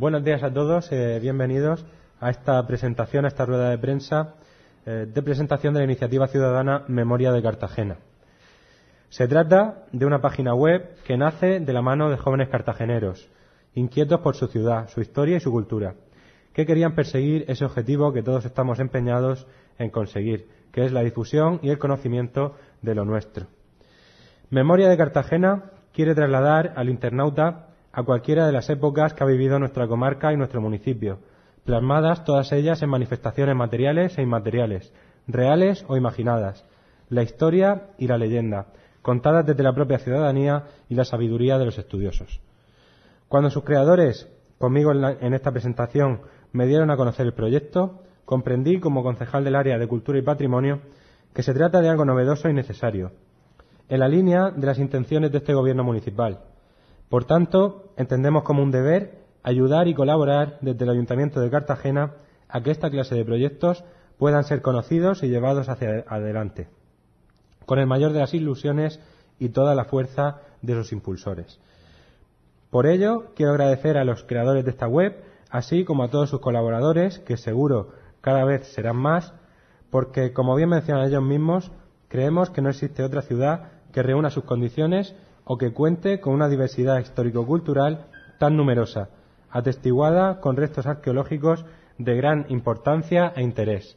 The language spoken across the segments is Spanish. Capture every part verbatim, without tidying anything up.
Buenos días a todos, eh, bienvenidos a esta presentación, a esta rueda de prensa eh, de presentación de la iniciativa ciudadana Memoria de Cartagena. Se trata de una página web que nace de la mano de jóvenes cartageneros, inquietos por su ciudad, su historia y su cultura, que querían perseguir ese objetivo que todos estamos empeñados en conseguir, que es la difusión y el conocimiento de lo nuestro. Memoria de Cartagena quiere trasladar al internauta a cualquiera de las épocas que ha vivido nuestra comarca y nuestro municipio, plasmadas todas ellas en manifestaciones materiales e inmateriales, reales o imaginadas, la historia y la leyenda, contadas desde la propia ciudadanía y la sabiduría de los estudiosos. Cuando sus creadores, conmigo en, la, en esta presentación, me dieron a conocer el proyecto, comprendí como concejal del área de Cultura y Patrimonio que se trata de algo novedoso y necesario, en la línea de las intenciones de este gobierno municipal. Por tanto, entendemos como un deber ayudar y colaborar desde el Ayuntamiento de Cartagena a que esta clase de proyectos puedan ser conocidos y llevados hacia adelante, con el mayor de las ilusiones y toda la fuerza de sus impulsores. Por ello, quiero agradecer a los creadores de esta web, así como a todos sus colaboradores, que seguro cada vez serán más, porque, como bien mencionan ellos mismos, creemos que no existe otra ciudad que reúna sus condiciones o que cuente con una diversidad histórico-cultural tan numerosa, atestiguada con restos arqueológicos de gran importancia e interés.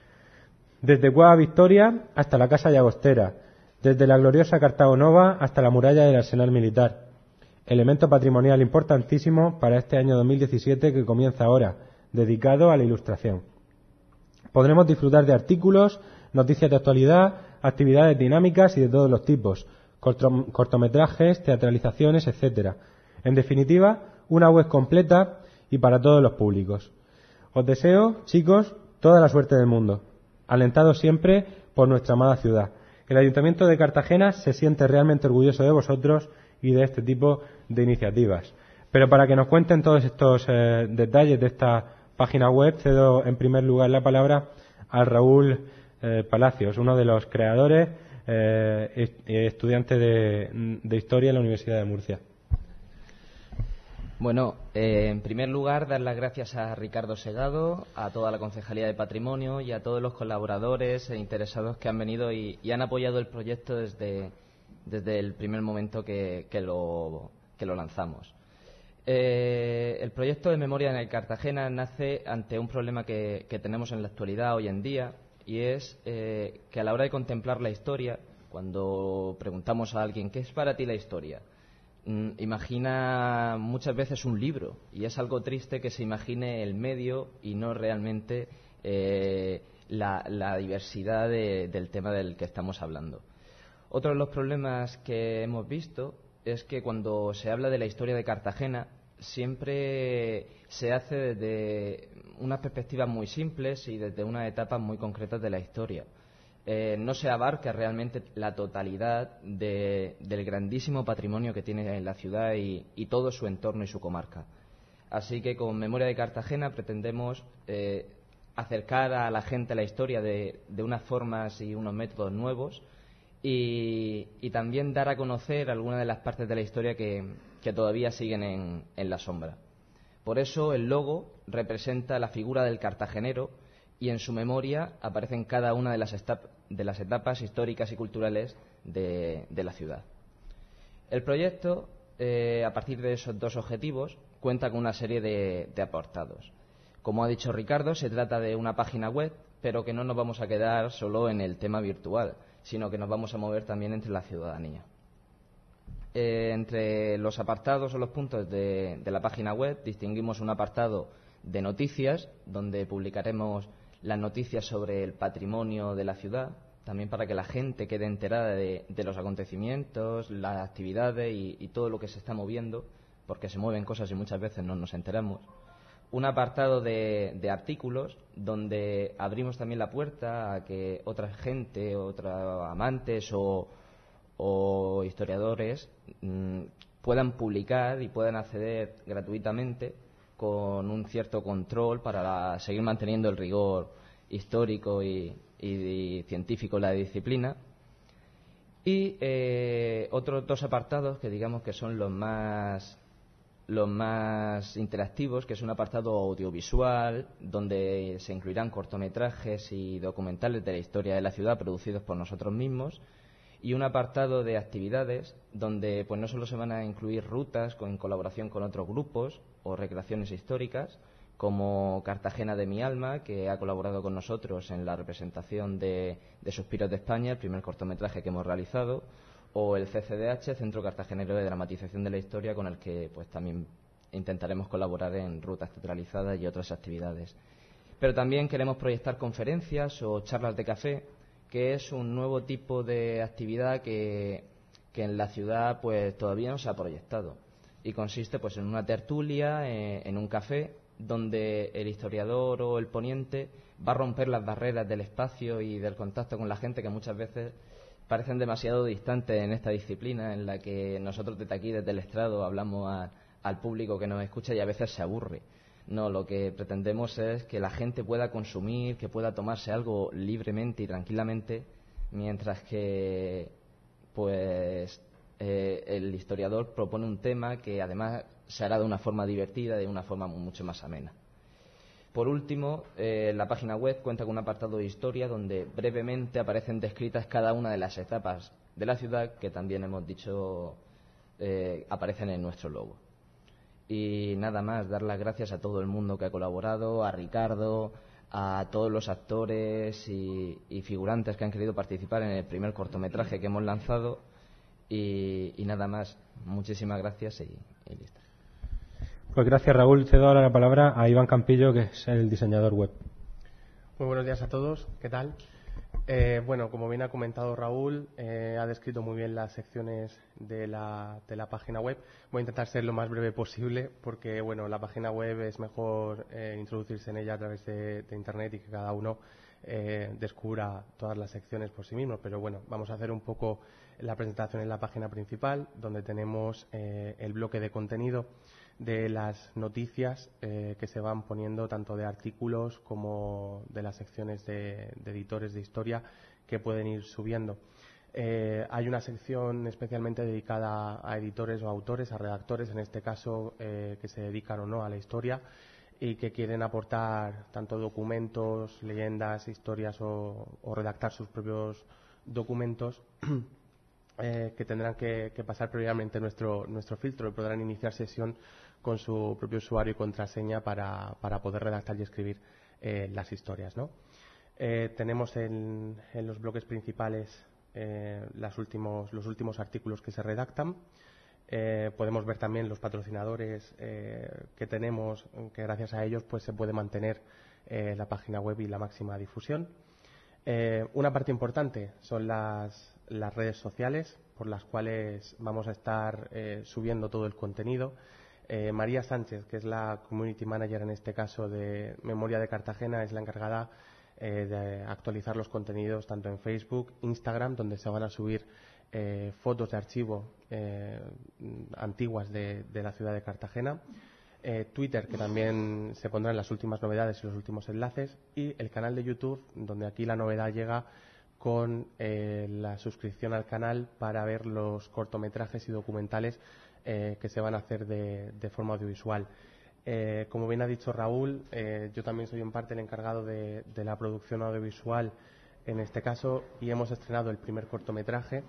Desde Cueva Victoria hasta la Casa Llagostera, desde la gloriosa Cartago Nova hasta la muralla del Arsenal Militar, elemento patrimonial importantísimo para este año dos mil diecisiete que comienza ahora, dedicado a la ilustración. Podremos disfrutar de artículos, noticias de actualidad, actividades dinámicas y de todos los tipos, cortometrajes, teatralizaciones, etcétera. En definitiva, una web completa y para todos los públicos. Os deseo, chicos, toda la suerte del mundo, alentados siempre por nuestra amada ciudad. El Ayuntamiento de Cartagena se siente realmente orgulloso de vosotros y de este tipo de iniciativas. Pero para que nos cuenten todos estos eh, detalles de esta página web, cedo en primer lugar la palabra a Raúl eh, Palacios, uno de los creadores, eh, estudiante de, de Historia en la Universidad de Murcia. Bueno, eh, en primer lugar, dar las gracias a Ricardo Segado, a toda la Concejalía de Patrimonio y a todos los colaboradores e interesados que han venido y, y han apoyado el proyecto desde, desde el primer momento que, que, lo, que lo lanzamos. Eh, el proyecto de Memoria en el Cartagena nace ante un problema que, que tenemos en la actualidad hoy en día, y es eh, que a la hora de contemplar la historia, cuando preguntamos a alguien ¿qué es para ti la historia?, mm, imagina muchas veces un libro, y es algo triste que se imagine el medio y no realmente eh, la, la diversidad de, del tema del que estamos hablando. Otro de los problemas que hemos visto es que cuando se habla de la historia de Cartagena siempre se hace desde unas perspectivas muy simples y desde unas etapas muy concretas de la historia. Eh, no se abarca realmente la totalidad de, del grandísimo patrimonio que tiene la ciudad y, y todo su entorno y su comarca. Así que con Memoria de Cartagena pretendemos eh, acercar a la gente a la historia de, de unas formas y unos métodos nuevos y, y también dar a conocer algunas de las partes de la historia que, que todavía siguen en, en la sombra. Por eso el logo representa la figura del cartagenero y en su memoria aparecen cada una de las, etap- de las etapas históricas y culturales de, de la ciudad. El proyecto, eh, a partir de esos dos objetivos, cuenta con una serie de, de apartados. Como ha dicho Ricardo, se trata de una página web, pero que no nos vamos a quedar solo en el tema virtual, sino que nos vamos a mover también entre la ciudadanía. Eh, entre los apartados o los puntos de, de la página web distinguimos un apartado de noticias, donde publicaremos las noticias sobre el patrimonio de la ciudad, también para que la gente quede enterada de, de los acontecimientos, las actividades y, y todo lo que se está moviendo, porque se mueven cosas y muchas veces no nos enteramos. Un apartado de, de artículos, donde abrimos también la puerta a que otra gente, otros amantes o, o historiadores mmm, puedan publicar y puedan acceder gratuitamente con un cierto control para la, seguir manteniendo el rigor histórico y, y, y científico de la disciplina. Y eh, otros dos apartados que digamos que son los más los más interactivos, que es un apartado audiovisual donde se incluirán cortometrajes y documentales de la historia de la ciudad producidos por nosotros mismos, y un apartado de actividades donde pues no solo se van a incluir rutas con, en colaboración con otros grupos o recreaciones históricas, como Cartagena de mi alma, que ha colaborado con nosotros en la representación de, de Suspiros de España, el primer cortometraje que hemos realizado, o el C C D H, Centro Cartagenero de Dramatización de la Historia, con el que pues también intentaremos colaborar en rutas teatralizadas y otras actividades. Pero también queremos proyectar conferencias o charlas de café, que es un nuevo tipo de actividad que, que en la ciudad pues todavía no se ha proyectado, y consiste pues en una tertulia, eh, en un café, donde el historiador o el ponente va a romper las barreras del espacio y del contacto con la gente, que muchas veces parecen demasiado distantes en esta disciplina, en la que nosotros desde aquí, desde el estrado, hablamos a, al público que nos escucha y a veces se aburre. No, lo que pretendemos es que la gente pueda consumir, que pueda tomarse algo libremente y tranquilamente, mientras que pues eh, el historiador propone un tema que además se hará de una forma divertida, de una forma mucho más amena. Por último, eh, la página web cuenta con un apartado de historia donde brevemente aparecen descritas cada una de las etapas de la ciudad, que también hemos dicho eh, aparecen en nuestro logo. Y nada más, dar las gracias a todo el mundo que ha colaborado, a Ricardo, a todos los actores y, y figurantes que han querido participar en el primer cortometraje que hemos lanzado. Y, y nada más, muchísimas gracias y, y listo. Pues gracias, Raúl. Cedo ahora la palabra a Iván Campillo, que es el diseñador web. Muy buenos días a todos. ¿Qué tal? Eh, bueno, como bien ha comentado Raúl, eh, ha descrito muy bien las secciones de la, de la página web. Voy a intentar ser lo más breve posible porque, bueno, la página web es mejor eh, introducirse en ella a través de, de Internet y que cada uno eh, descubra todas las secciones por sí mismo. Pero, bueno, vamos a hacer un poco la presentación en la página principal, donde tenemos eh, el bloque de contenido de las noticias eh, que se van poniendo, tanto de artículos como de las secciones de, de editores de historia que pueden ir subiendo. Eh, hay una sección especialmente dedicada a editores o autores, a redactores, en este caso, eh, que se dedican o no a la historia y que quieren aportar tanto documentos, leyendas, historias o, o redactar sus propios documentos. Eh, que tendrán que, que pasar previamente nuestro, nuestro filtro y podrán iniciar sesión con su propio usuario y contraseña para, para poder redactar y escribir eh, las historias, ¿no? Eh, tenemos en, en los bloques principales eh, las últimos, los últimos artículos que se redactan. Eh, podemos ver también los patrocinadores eh, que tenemos, que gracias a ellos pues se puede mantener eh, la página web y la máxima difusión. Eh, una parte importante son las, las redes sociales, por las cuales vamos a estar eh, subiendo todo el contenido. Eh, María Sánchez, que es la Community Manager en este caso de Memoria de Cartagena, es la encargada eh, de actualizar los contenidos tanto en Facebook, Instagram, donde se van a subir eh, fotos de archivo eh, antiguas de, de la ciudad de Cartagena. Eh, Twitter, que también se pondrán las últimas novedades y los últimos enlaces, y el canal de YouTube, donde aquí la novedad llega con eh, la suscripción al canal para ver los cortometrajes y documentales eh, que se van a hacer de, de forma audiovisual. Eh, como bien ha dicho Raúl, eh, yo también soy en parte el encargado de, de la producción audiovisual en este caso, y hemos estrenado el primer cortometraje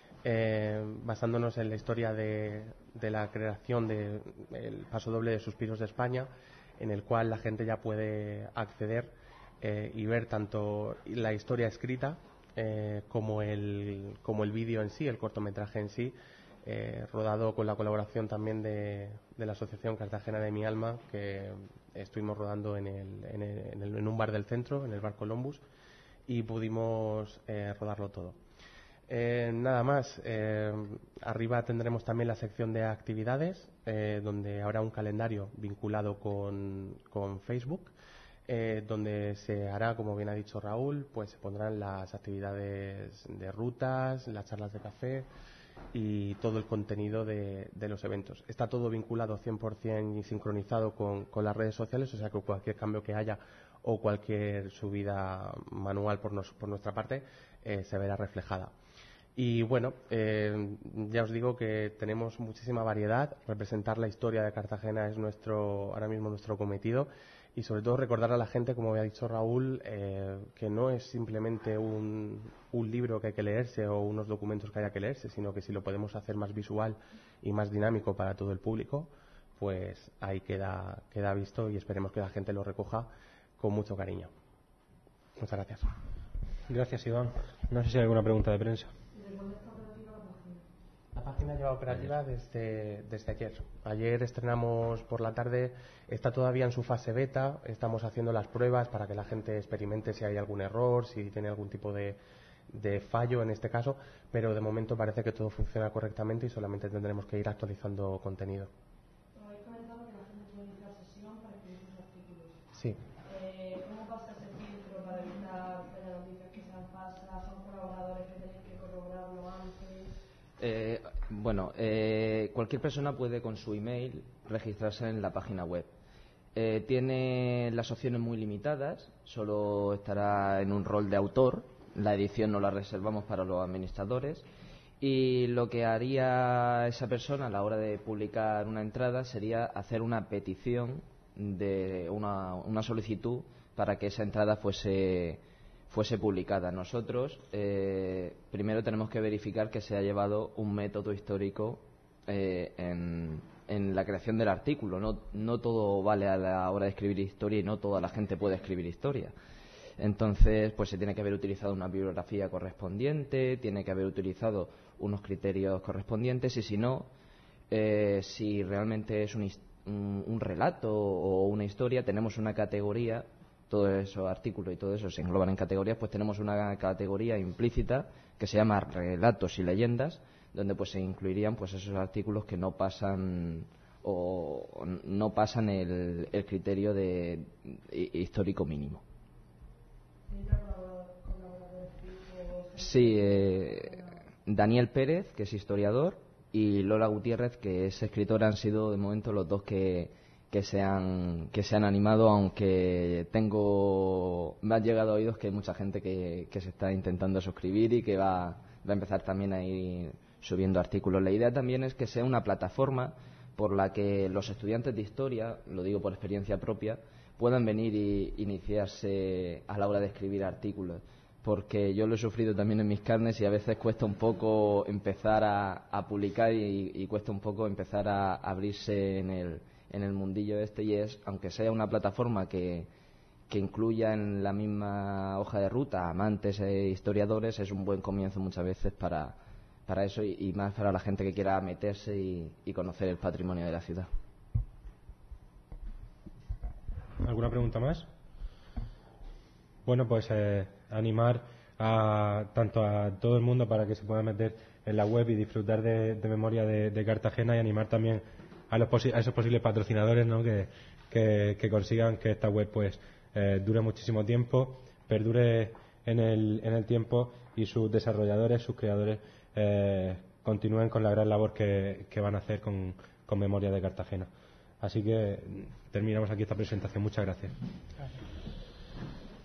Eh, basándonos en la historia de, de la creación del paso doble de Suspiros de España, en el cual la gente ya puede acceder eh, y ver tanto la historia escrita eh, como el, como el vídeo en sí, el cortometraje en sí, eh, rodado con la colaboración también de, de la Asociación Cartagena de mi alma, que estuvimos rodando en, el, en, el, en, el, en un bar del centro, en el bar Columbus, y pudimos eh, rodarlo todo. Eh, nada más, eh, arriba tendremos también la sección de actividades, eh, donde habrá un calendario vinculado con, con Facebook, eh, donde se hará, como bien ha dicho Raúl, pues se pondrán las actividades de rutas, las charlas de café y todo el contenido de, de los eventos. Está todo vinculado cien por cien y sincronizado con, con las redes sociales, o sea que cualquier cambio que haya o cualquier subida manual por, nos, por nuestra parte eh, se verá reflejada. Y bueno, eh, ya os digo que tenemos muchísima variedad. Representar la historia de Cartagena es nuestro ahora mismo nuestro cometido. Y sobre todo recordar a la gente, como había dicho Raúl, eh, que no es simplemente un, un libro que hay que leerse o unos documentos que haya que leerse, sino que si lo podemos hacer más visual y más dinámico para todo el público, pues ahí queda, queda visto y esperemos que la gente lo recoja con mucho cariño. Muchas gracias. Gracias, Iván. No sé si hay alguna pregunta de prensa. La página lleva operativa desde, desde ayer. Ayer estrenamos por la tarde, está todavía en su fase beta, estamos haciendo las pruebas para que la gente experimente si hay algún error, si tiene algún tipo de, de fallo en este caso, pero de momento parece que todo funciona correctamente y solamente tendremos que ir actualizando contenido. Habéis comentado que la gente puede iniciar sesión para escribir sus artículos. Sí. Eh, ¿Cómo pasa ese filtro para evitar que haya noticias que sean falsas? ¿Son colaboradores que tenéis que corroborarlo antes? Eh, bueno, eh, cualquier persona puede con su email registrarse en la página web. Eh, tiene las opciones muy limitadas, solo estará en un rol de autor, la edición no la reservamos para los administradores y lo que haría esa persona a la hora de publicar una entrada sería hacer una petición de una, una solicitud para que esa entrada fuese fuese publicada. Nosotros eh, primero tenemos que verificar que se ha llevado un método histórico eh, en, en la creación del artículo. No, no todo vale a la hora de escribir historia y no toda la gente puede escribir historia. Entonces, pues se tiene que haber utilizado una bibliografía correspondiente, tiene que haber utilizado unos criterios correspondientes y si no, eh, si realmente es un, un, un relato o una historia, tenemos una categoría. Todos esos artículos y todo eso se engloban en categorías, pues tenemos una categoría implícita que se llama relatos y leyendas, donde pues se incluirían pues esos artículos que no pasan o no pasan el, el criterio de, de histórico mínimo. Sí, eh, Daniel Pérez, que es historiador, y Lola Gutiérrez, que es escritora, han sido de momento los dos que que se han que se han animado, aunque tengo me han llegado a oídos que hay mucha gente que, que se está intentando suscribir y que va, va a empezar también a ir subiendo artículos. La idea también es que sea una plataforma por la que los estudiantes de historia, lo digo por experiencia propia, puedan venir y iniciarse a la hora de escribir artículos, porque yo lo he sufrido también en mis carnes y a veces cuesta un poco empezar a, a publicar y, y cuesta un poco empezar a abrirse en el en el mundillo este, y es, aunque sea una plataforma que, que incluya en la misma hoja de ruta amantes e historiadores, es un buen comienzo muchas veces para, para eso y, y más para la gente que quiera meterse y, y conocer el patrimonio de la ciudad. ¿Alguna pregunta más? Bueno, pues eh, animar a, tanto a todo el mundo para que se pueda meter en la web y disfrutar de, de memoria de, de Cartagena, y animar también a, los posi- a esos posibles patrocinadores, ¿no? que, que, que consigan que esta web pues eh, dure muchísimo tiempo, perdure en el, en el tiempo y sus desarrolladores, sus creadores eh, continúen con la gran labor que, que van a hacer con, con memoria de Cartagena. Así que terminamos aquí esta presentación. Muchas gracias. Gracias.